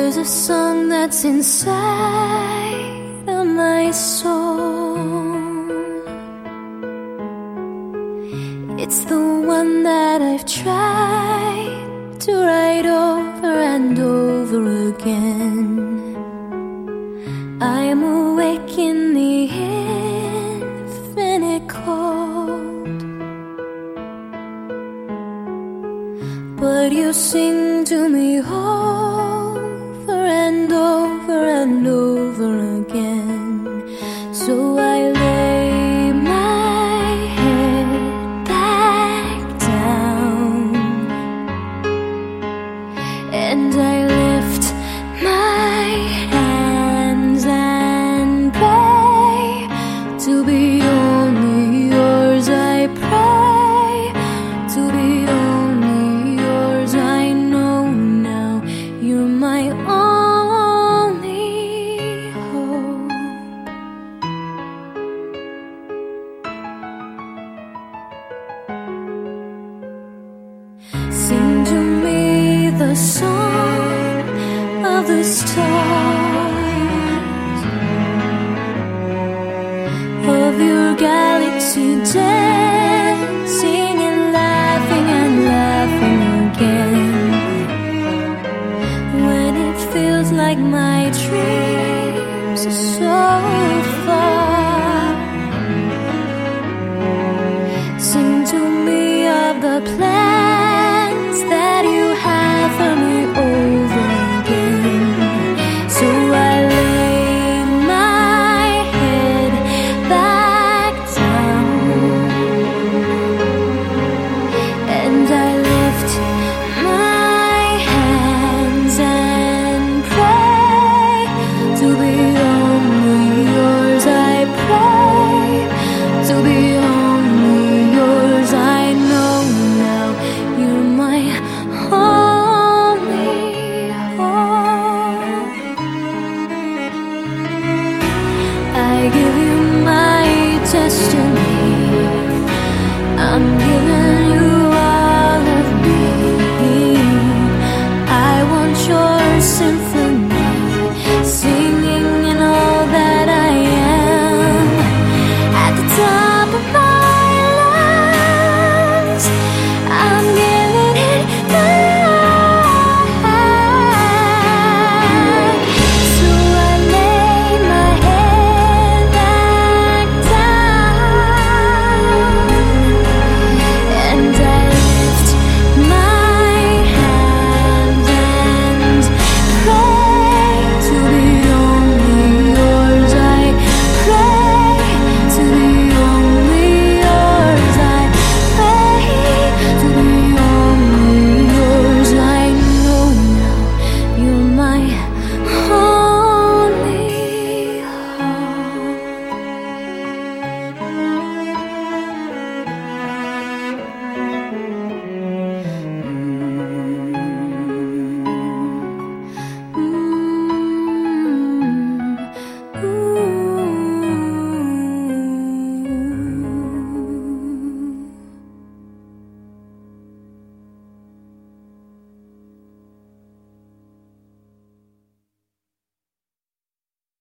There's a song that's inside of my soul. It's the one that I've tried to write over and over again. I'm awake in the infinite cold, but you sing to me over and over and over again. So I lay my head back down and I lift my hands and pray to be only yours. I pray to be only yours. I know now you're my only hope. Sing to me the song of the stars, of your galaxy dancing and laughing again. When it feels like my dreams are so far, sing to me of the planets